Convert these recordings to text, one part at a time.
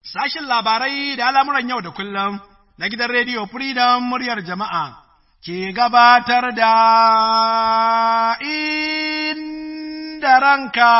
Sashin labarai da al'amuran yau da kullum na gidan rediyo Freedom muryar jama'a ke gabatar da Inda Ranka.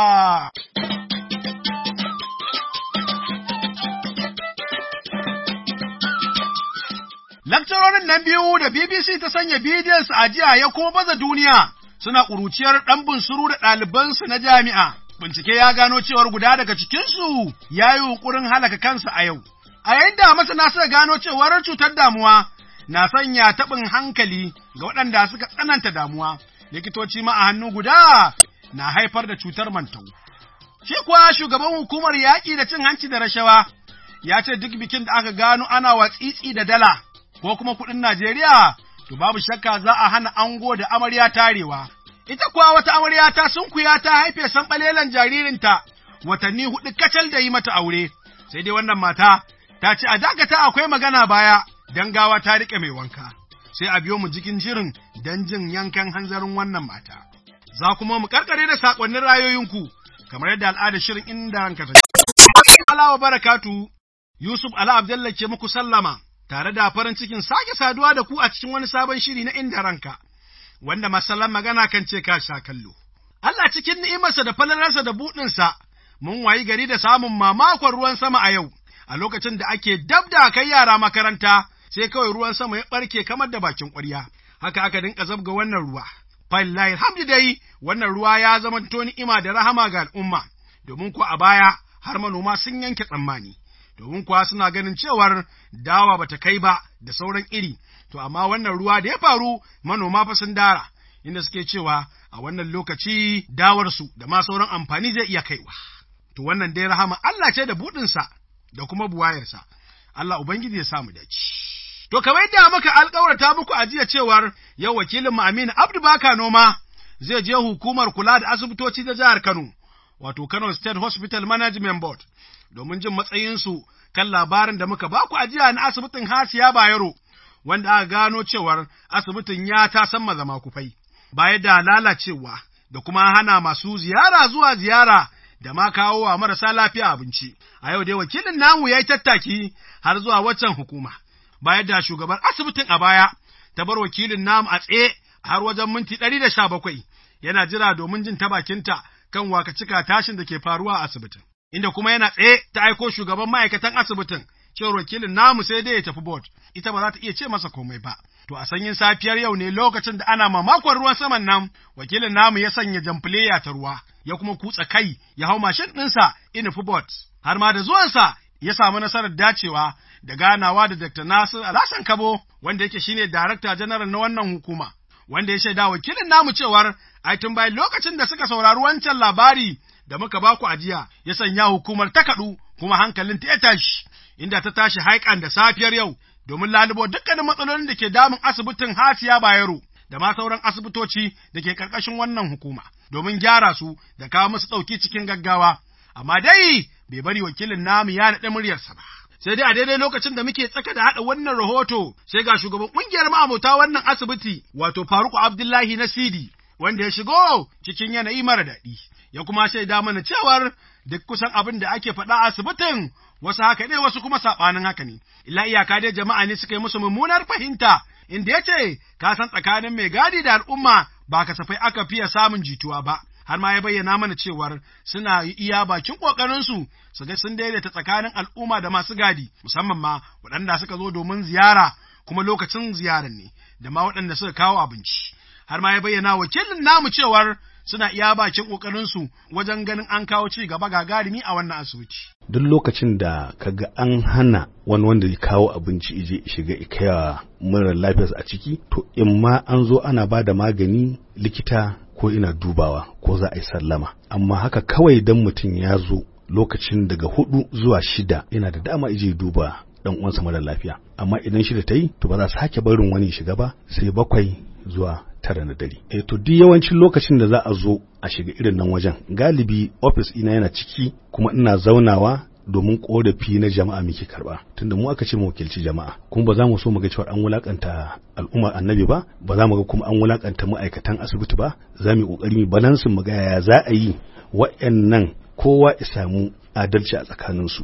Lakcarorin nan biyu da BBC ta sanya bidiyonsu a jiya ya kuma baza duniya suna ƙuruciyar ɗan bunsuru da ɗalibansu na jami'a. Bincike ya gano cewar guda daga cikinsu ya yi yunƙurin halaka kansa a yau. A yayin da masana suka gano cewar cutar damuwa na sanya taɓin hankali ga waɗanda suka tsananta damuwa, likitoci ma a hannu guda na haifar da cutar mantau. Shi kuwa shugaban hukumar yaƙi da cin hanci da rashawa ya ce duk bikin da aka gano ana watsitsi da dala ko kuma kuɗin Najeriya, to babu shakka za a hana ango da amarya tarewa. Ita kuwa wata amarya ta sunkuya ta haife sanɓalelan jaririnta watanni 4 kacal da yi mata aure, sai dai wannan mata ta ce a dakata akwai magana baya don gawa ta riƙe mai wanka. Sai a biyo mu jikin shirin don jin yankan hanzarin wannan mata. Za kuma mu karkare da saƙonnin rayoyinku kamar yadda al'adar shirin Inda Ranka ta. Allah wa barakatu, Yusuf Ala Abdallah ke muku sallama tare da farin cikin sake saduwa da ku a cikin wani sabon shiri na Inda Ranka. Wanda masallan magana kan ce ka sha kallo. Allah cikin ni'imarsa da falalarsa da buɗinsa, mun wayi gari da samun mamakon ruwan sama a yau, a lokacin da ake dab da kai yara makaranta, sai kawai ruwan sama ya ɓarke kamar da bakin ƙwarya. Haka aka dinka zabga wannan ruwa. Fallahi alhamdu dai, wannan ruwa ya zama to ni'ima da rahama ga al'umma, domin ko a baya har manoma sun yanke tsammani. Domin kuwa suna ganin cewar dawa bata kai ba da sauran iri, to amma wannan ruwa da ya faru manoma fa sun dara, inda suke cewa a wannan lokaci dawarsu da ma sauran amfani zai iya kaiwa. To wannan dai rahama Allah ce da buɗinsa da kuma buwayarsa, Allah Ubangiji ya samu dace. To kamar yadda muka alƙawarta muku a jiya cewar yau wakilin mu Aminu Abdu Baka Noma zai je hukumar kula da asibitoci ta jihar Kano, wato Kano State Hospital Management Board, domin jin matsayinsu kan labarin da muka baku a jiya na asibitin Hasiya Bayero, wanda aka gano cewar asibitin ya tasamma zama kufai, baya da lalacewa da kuma hana masu ziyara zuwa ziyara da ma kawo wa marasa lafiya abinci. A yau dai wakilin namu ya yi tattaki har zuwa waccan hukuma, baya da shugaban asibitin a baya ta bar wakilin namu a tsaye har wajen minti 117 yana jira domin jin ta bakinta kan wakacika tashin da ke faruwa a asibitin. Inda kuma yana tsaye ta aiko shugaban ma'aikatan asibitin cewar wakilin namu sai dai ya tafi board, ita ba za ta iya ce masa komai ba. To a sanyin safiyar yau ne lokacin da ana mamakon ruwan saman nan, wakilin namu ya sanya jamfileya ta ruwa, ya kuma kutsa kai ya hau mashin ɗinsa inufi board, har ma da zuwansa ya samu nasarar dacewa da ganawa da Dr. Nasir Alhassan Kabo, wanda yake shine Darakta General na wannan hukuma, wanda ya shaida wakilin namu cewar ai tun bayan lokacin da suka saurari wancan labari da muka baku ajiya, ya sanya hukumar ta kaɗu kuma hankalin ta ya tashi, inda ta tashi haikan da safiyar yau domin lalubo dukkanin matsalolin da ke damun asibitin Hasiya Bayero da ma sauran asibitoci da ke ƙarƙashin wannan hukuma, domin gyara su da kawo musu ɗauki cikin gaggawa. Amma dai bai bari wakilin namu ya naɗe muryarsa ba. Sai dai a daidai lokacin da muke tsaka da haɗa wannan rahoto, sai ga shugaban ƙungiyar ma'abota wannan asibiti, wato Faruku Abdullahi Nasidi, wanda ya shigo cikin yanayi mara daɗi, ya kuma shaida mana cewar duk kusan abin da ake faɗa a asibitin wasu haka ne wasu kuma saɓanin haka ne, illa iyaka dai jama'a ne suka yi musu mummunar fahimta, inda ya ce ka san tsakanin mai gadi da al'umma ba kasafai aka fiye samun jituwa ba, har ma ya bayyana mana cewar suna iya bakin ƙoƙarinsu su ga sun daidaita tsakanin al'umma da masu gadi, musamman ma waɗanda suka zo domin ziyara kuma lokacin ziyarar ne, da ma waɗanda suka kawo abinci. Har ma ya bayyana wakilin namu cewar suna iya bakin ƙoƙarinsu wajen ganin an kawo ci gaba gagarumi a wannan asibiti. Duk lokacin da kaga an hana wani wanda ya kawo abinci ije shiga ikaya mara lafiyarsa a ciki, to in ma an zo ana ba da magani likita ko ina dubawa ko za a yi sallama. Amma haka kawai dan mutum ya zo lokacin daga 4 zuwa 6 yana da dama ije duba dan uwansa mara lafiya. Amma idan 6 ta yi to ba za su sake barin wani shiga ba sai 7 zuwa 9 na dare. To duk yawancin lokacin da za a zo a shiga irin nan wajen, galibi office ina yana ciki kuma ina zaunawa domin korafi na jama'a muke karba, tunda mu aka ce mu wakilci jama'a, kuma ba za mu so mu ga cewa an wulakanta al'umma annabi ba za mu ga kuma an wulakanta ma'aikatan asibiti ba. Za mu yi kokari mu balansin mu ga yaya za a yi wa'annan kowa ya samu adalci a tsakaninsu.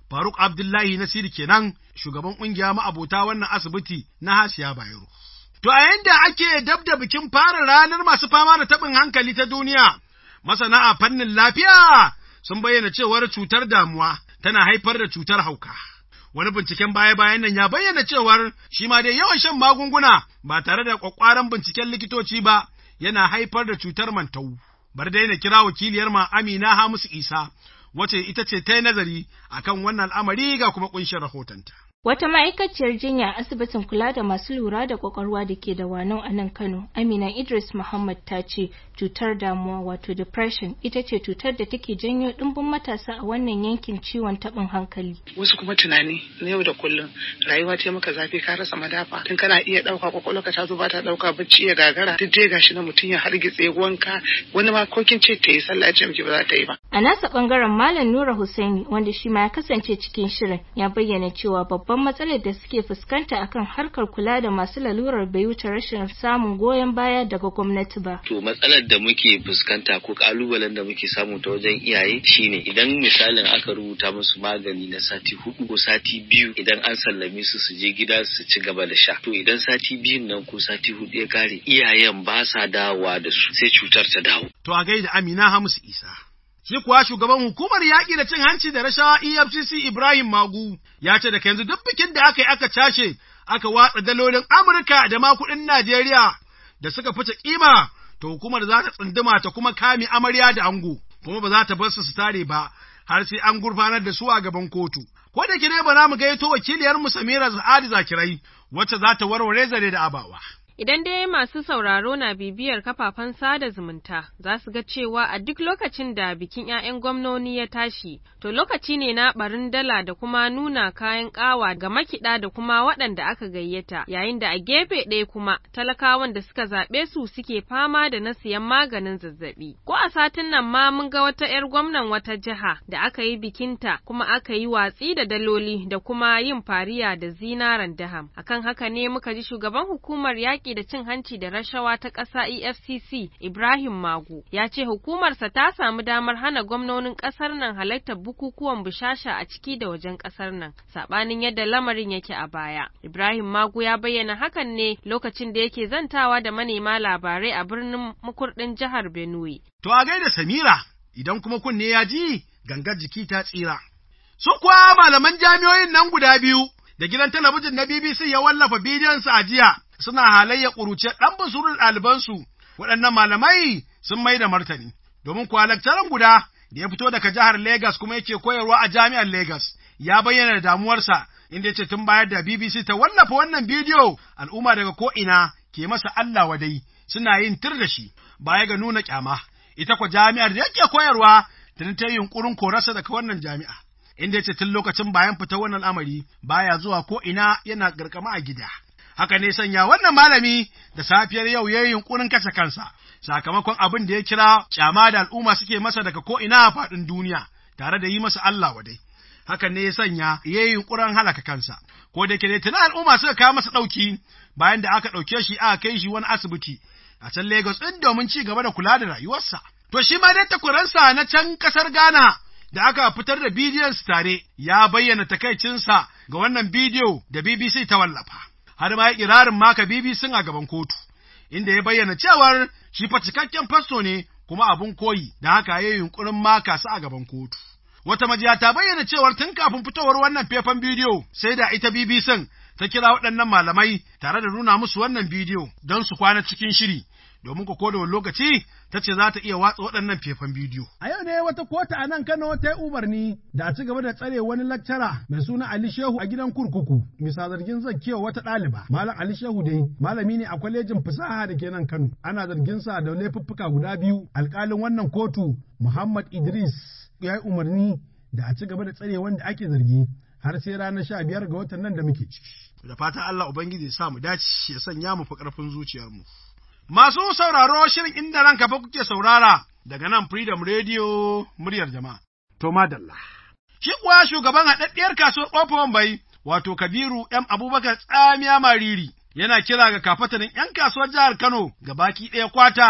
Faruk Abdullahi Nasiri kenan shugaban ƙungiya ma'abota wannan asibiti na Hasiya Bayero. To a yayin da ake dab da bikin fara ranar masu fama da taɓin hankali ta duniya, masana a fannin lafiya sun bayyana cewar cutar damuwa tana haifar da cutar hauka. Wani binciken baya-bayan nan ya bayyana cewar shi ma dai yawan shan magunguna ba tare da ƙwaƙƙwaran binciken likitoci ba yana haifar da cutar mantau. Bar dai na kira wakiliyar ma Amina Hamisu Isa, wace ita ce ta yi nazari akan wannan al'amari ga kuma ƙunshin rahotonta. Wata ma'aikaciyar jinya a asibitin kula da masu lura da kwakwalwa da ke da Wanau a nan Kano, Amina Idris Muhammad ta ce cutar damuwa wato depression ita ce cutar da take janyo ɗimbin matasa a wannan yankin ciwon taɓin hankali. Wasu kuma tunani na yau da kullum, rayuwa ce maka zafi ka rasa madafa, tun kana iya ɗauka kwakwalwarka ta zo ba ta ɗauka bacci ya gagara, duk dai gashi na mutum ya hargitse wanka, wani ma kokin ce ta yi sallah ce miki ba za ta yi ba. A nasa ɓangaren Malam Nura Hussaini wanda shi ma ya kasance cikin shirin ya bayyana cewa babban matsalar da suke fuskanta akan harkar kula da masu lalurar bai wuce rashin samun goyon baya daga gwamnati ba. To matsalar da muke fuskanta ko kalubalen da muke samu ta wajen iyaye shine idan misalin aka rubuta musu magani na sati 4 ko sati 2 idan an sallame su je gida su ci gaba da sha. To idan sati 2 nan ko sati 4 ya kare iyayen ba sa dawowa da su sai cutar ta dawo. To a gaida Amina Hamisu Isa. Shi kuwa shugaban hukumar yaƙi da cin hanci da rashawa EFCC Ibrahim Magu ya ce da yanzu duk bikin da aka yi aka cashe aka watsa dalolin Amurka da ma kuɗin Najeriya da suka fice kima to hukumar za ta tsunduma ta kuma kame amarya da ango kuma ba za ta bar su tare ba har sai an gurfanar da su a gaban kotu. Ko da kire ba za mu gaito wakiliyar mu Samira Sa'adi Zakirai wacce za ta warware zare da abawa. Idan dai masu sauraro na bibiyar kafafen sada zumunta za su ga cewa a duk lokacin da bikin 'ya'yan gwamnoni ya tashi, to lokaci ne na barin dala da kuma nuna kayan ƙawa ga makiɗa da kuma waɗanda aka gayyata, yayin da a gefe ɗaya kuma talakawan da suka zaɓe su suke fama da na siyan maganin zazzaɓi. Ko a satin nan ma mun ga wata 'yar gwamnan wata jiha da aka yi bikinta kuma aka yi watsi da daloli da kuma yin fariya da zinaran daham. Akan haka ne muka ji shugaban hukumar yaƙi da cin hanci da rashawa ta ƙasa EFCC Ibrahim Magu ya ce hukumarsa ta samu damar hana gwamnonin ƙasar nan halartar bukukuwan bushasha a ciki da wajen ƙasar nan saɓanin yadda lamarin yake a baya. Ibrahim Magu ya bayyana hakan ne lokacin da yake zantawa da manema labarai a birnin Makurɗin jihar Benue. To a gaida Samira, idan kuma kunne ya ji gangar jiki ta tsira. Su kuwa malaman jami'o'in nan guda biyu da gidan talabijin na BBC ya wallafa bidiyonsu a jiya suna halayya ƙuruce ɗan busurun ɗalibansu, waɗannan malamai sun mai da martani, domin kuwa lakcaran guda da ya fito daga jihar Legas kuma yake koyarwa a jami'ar Legas ya bayyana da damuwarsa inda yace tun bayar da BBC ta wallafa wannan bidiyo al'umma daga ko'ina ke masa Allah wadai suna yin tir da shi baya ga nuna kyama. Ita kwa jami'ar da yake koyarwa tun ta yi yunƙurin korarsa daga wannan jami'a. Inda yace tun lokacin bayan fita wannan al'amari baya zuwa ko'ina yana garkama a gida. Haka ne sanya wannan malami da safiyar yau yayin yunkurin kashe kansa sakamakon abin da ya kira kyama da al'umma suke masa daga ko ina a faɗin duniya tare da yi masa Allah wadai. Hakan ne ya sanya yayin yunkurin halaka kansa. Ko da yake tana al'umma suka kawo masa ɗauki bayan da aka ɗauke shi aka kai shi wani asibiti a can Lagos ɗin domin ci gaba da kula da rayuwarsa. To shi ma dai takwaransa na can ƙasar Ghana da aka fitar da bidiyon su tare ya bayyana takaicinsa ga wannan bidiyo da BBC ta wallafa. Har ma ya kirarin maka BBC a gaban kotu, inda ya bayyana cewar shi fa cikakken fasto ne kuma abun koyi, da haka ya yi yunkurin maka su a gaban kotu. Wata majiya ta bayyana cewar tun kafin fitowar wannan faifan bidiyo sai da ita BBC ta kira waɗannan malamai tare da nuna musu wannan bidiyo don su kwana cikin shiri, domin ko da wani lokaci ta ce za ta iya watsa waɗannan faifan bidiyo. A yau ne wata kota a nan Kano ta yi umarni da a ci gaba da tsare wani lakcara mai suna Ali Shehu a gidan kurkuku bisa zargin zakewa wata ɗaliba. Malam Ali Shehu dai malami ne a kwalejin fasaha da ke nan Kano. Ana zargin sa da laifuffuka guda biyu. Alƙalin wannan kotu Muhammad Idris ya yi umarni da a ci gaba da tsare wanda ake zargi har sai ranar 15 ga watan nan da muke ciki. Da fatan Allah Ubangiji ya sa mu dace ya sanya mu fi ƙarfin zuciyarmu. Masu sauraro shirin inda ranka fa kuke saurara daga nan Freedom Radio muryar jama'a. To madalla. Shi kuwa shugaban haɗaɗɗiyar kasuwar Ƙofar Wambai wato Kabiru M Abubakar Tsamiya Mariri yana kira ga kafatanin 'yan kasuwar jihar Kano ga baki ɗaya kwata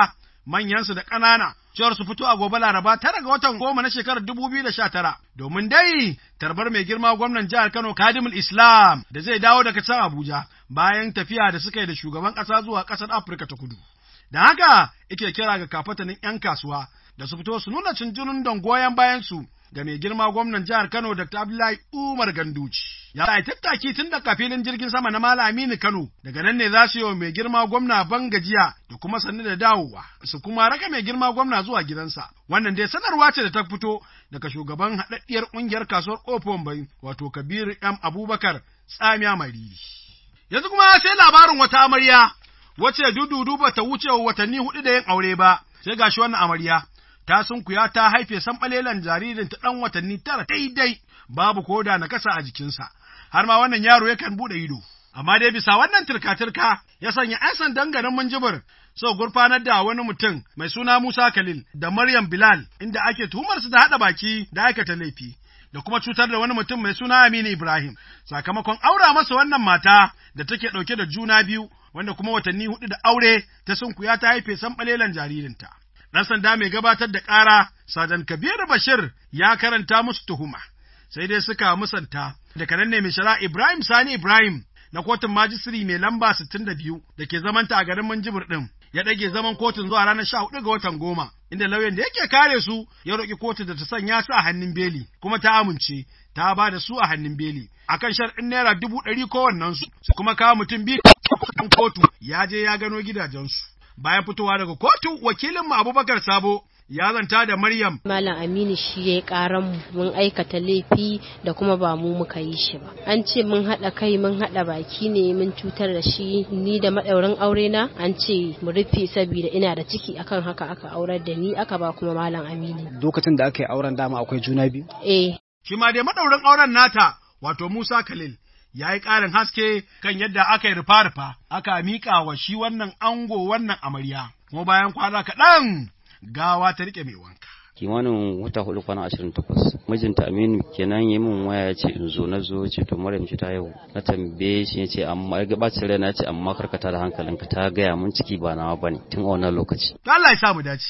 manyansu da ƙanana, cewar su fito a gobe Laraba 9 ga watan 10 na shekarar 2019 domin dai tarbar mai girma gwamnan jihar Kano Kadimul Islam da zai dawo daga can Abuja bayan tafiya da suka yi da shugaban ƙasa zuwa ƙasar Afirka ta Kudu. Da haka yake kira ga kafatanin 'yan kasuwa da su fito su nuna cinjinin don goyon bayansu ga mai girma gwamnan jihar Kano Dr. Abdullahi Umar Ganduci. Ya yi tattaki tun daga filin jirgin sama na Malam Aminu Kano, daga nan ne za su yi wa mai girma gwamna ban gajiya da kuma sannu da dawowa, su kuma raka mai girma gwamna zuwa gidansa. Wannan dai sanarwa ce da ta fito daga shugaban haɗaɗɗiyar ƙungiyar kasuwar Ƙofar Bai, wato Kabiru M. Abubakar Tsamiya Mariri. Yanzu kuma sai labarin wata amarya, wacce dudu ba ta wuce watanni 4 da yin aure ba, sai gashi wannan amarya ta sunkuya ta haife sanɓalelan jaririn ta ɗan watanni 9 daidai, babu koda na kasa a jikinsa, har ma wannan yaro yakan buɗe ido. Amma dai bisa wannan turka-turka ya sanya 'yan sandan garin Minjibir so gurfanar da wani mutum mai suna Musa Khalil da Maryam Bilal, inda ake tuhumar su da haɗa baki da aikata laifi, da kuma cutar da wani mutum mai suna Aminu Ibrahim, sakamakon aura masa wannan mata da take ɗauke da juna biyu, wanda kuma watanni 4 da aure ta sunkuya ta haife sanɓalelan jaririnta. Ɗan sanda mai gabatar da ƙara, Sajan Kabiru Bashir, ya karanta musu tuhuma, sai dai suka musanta. Daga nan ne mai shari'a Ibrahim Sani Ibrahim na kotun majistiri mai lamba 62 da ke zamanta a garin Minjibir ɗin, ya ɗage zaman kotun zuwa ranar 14 ga watan 10, inda lauyan da yake kare su ya roƙi kotu da ta sanya su a hannun beli, kuma ta amince ta ba da su a hannun beli akan sharɗin naira 100,000 kowannensu, su kuma kawo mutum biyu kotu ya je ya gano gidajensu. Bayan fitowa daga kotu, wakilin Abubakar Sabo ya zanta da Maryam. Malam Aminu shi ya karan mun aikata laifi da kuma ba mu muka yi shi ba. An ce mun haɗa kai mun haɗa baki ne mun cutar da shi, ni da maɗaurin aure na an ce mu rufe saboda ina da ciki, akan haka aka aurar da ni aka ba kuma Malam Aminu. Lokacin da aka yi auren dama akwai juna biyu? Shi ma dai maɗaurin auren nata wato Musa Khalil ya yi ƙarin haske kan yadda aka yi rufa-rufa aka miƙa wa shi wannan ango wannan amarya, kuma bayan kwana kaɗan gawa ta riƙe mai wanka. Kimanin wata 4 kwana 28 mijinta Aminu kenan yi min waya ya ce in zo, na zo ce to Maryam ce ta yau, na tambaye shi ya ce amma ya gabacin rai na ce amma karkata da hankalinka, ta gaya mun ciki ba nawa bane tun a wannan lokaci. Allah ya sa mu dace.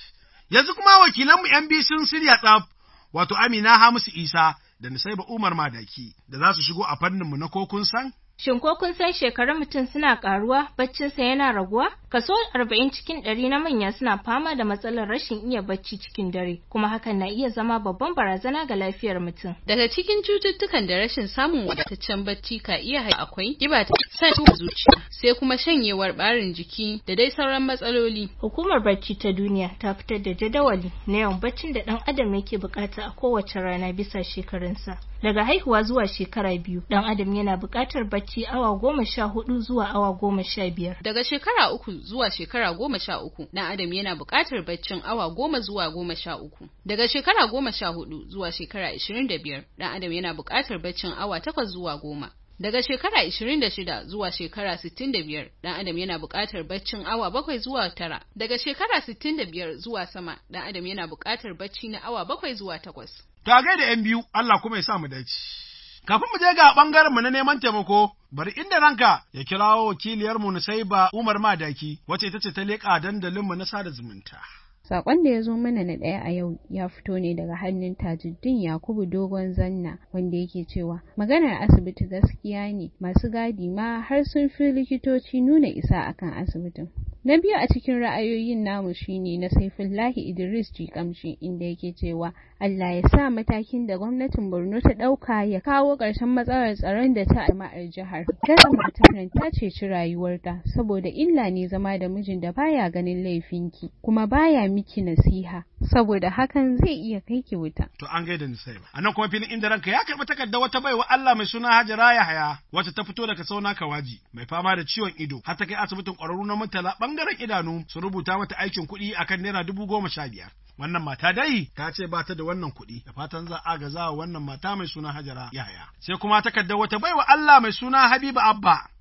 Yanzu kuma wakilanmu NBC sun shirya tsaf, wato Amina Hamisu Isa da Nusaiba Umar Madaki da za su shigo a fanninmu na ko kun san? Shin ko kun san shekarun mutum suna karuwa, baccinsa yana raguwa? Kaso 40 cikin 100 na manya suna fama da matsalar rashin iya bacci cikin dare, kuma hakan na iya zama babban barazana ga lafiyar mutum. Daga cikin cututtukan da rashin samun wadataccen bacci ka iya akwai kiba ta zuciya, sai kuma shanyewar barin jiki da dai sauran matsaloli. Hukumar Bacci ta Duniya ta fitar da jadawali na yawan baccin da ɗan adam yake bukata a kowace rana bisa shekarunsa. Daga haihuwa zuwa shekara 2, ɗan adam yana buƙatar bacci awa 14 zuwa awa 15. Daga shekara 3 zuwa shekara 13, ɗan adam yana buƙatar baccin awa 10 zuwa 13. Daga shekara 14 zuwa shekara 25, ɗan adam yana buƙatar baccin awa 8 zuwa 10. Daga shekara 26 zuwa shekara 65, ɗan adam yana buƙatar baccin awa 7 zuwa 9. Daga shekara 65 zuwa sama, ɗan adam yana buƙatar bacci na awa 7 zuwa 8. Ta gaida 'yan biyu, Allah kuma ya sa mu dace. Kafin mu je ga ɓangaren mu na neman taimako, bari inda ranka ya kirawo wakiliyarmu Nusaiba Umar Madaki, wacce ita ce ta leƙa dandalinmu na sada zumunta. Sakon da ya zo mana na ɗaya a yau ya fito ne daga hannun Tajuddin Yakubu Dogon Zanna, wanda yake cewa maganar asibiti gaskiya ne, masu gadi ma har sun fi likitoci nuna isa akan asibitin. Na biyu a cikin ra'ayoyin namu shine na Saifullahi Idris Jikamshi, inda yake cewa Allah ya sa matakin da gwamnatin Borno ta ɗauka ya kawo ƙarshen matsalar tsaron da ta jama'ar jihar. Kada matar nan ta ceci rayuwarta, saboda illa ne zama da mijin da baya ganin laifinki kuma baya miki nasiha, saboda hakan zai iya kai ki wuta. To an gaida ni sai ba. Anan kuma filin inda ranka ya karɓi takarda wata baiwa Allah mai suna Hajara Yahaya, wacce ta fito daga Sauna Kawaji, mai fama da ciwon ido, har ta kai asibitin ƙwararru na Murtala bangaren idanu su rubuta mata aikin kuɗi akan naira 15,000. Wannan mata dai ta ce ba ta da wannan kuɗi, da fatan za a gaza wa wannan mata mai suna Hajara Yahaya. Sai kuma takardar wata baiwa Allah mai suna Habiba Abba,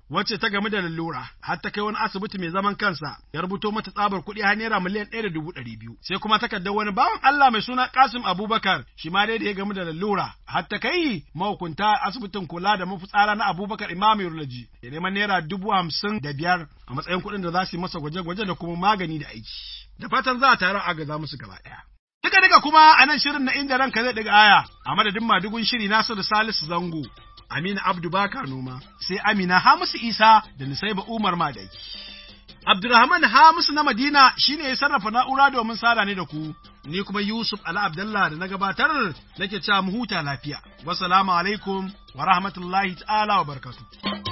wacce ta game da lalura har ta kai wani asibiti mai zaman kansa ya rubuto mata tsabar kuɗi har naira miliyan 1.200. Sai kuma takardar wani bawan Allah mai suna Kasim Abubakar shi ma dai da ya game da lalura har ta kai mahukunta asibitin kula da mafitsara na Abubakar Imam Urology ya neman naira 55,000 a matsayin kuɗin da za su yi masa gwaje-gwaje da kuma magani da aiki. Da fatan za a tare a gaza musu gaba ɗaya. Duka kuma a nan shirin na inda ranka zai ɗiga aya a madadin madugun shiri Nasiru Salisu Zango, Amina Abdu Baka Noma, sai Amina Hamisu Isa da Nusaiba Umar Madaki. Abdurrahman Hamisu na Madina shine ya sarrafa na'ura domin sada ne da ku, ni kuma Yusuf Ali Abdullah da na gabatar nake cewa mu huta lafiya. Wassalamu alaikum wa rahmatullahi ta'ala wa barakatuh.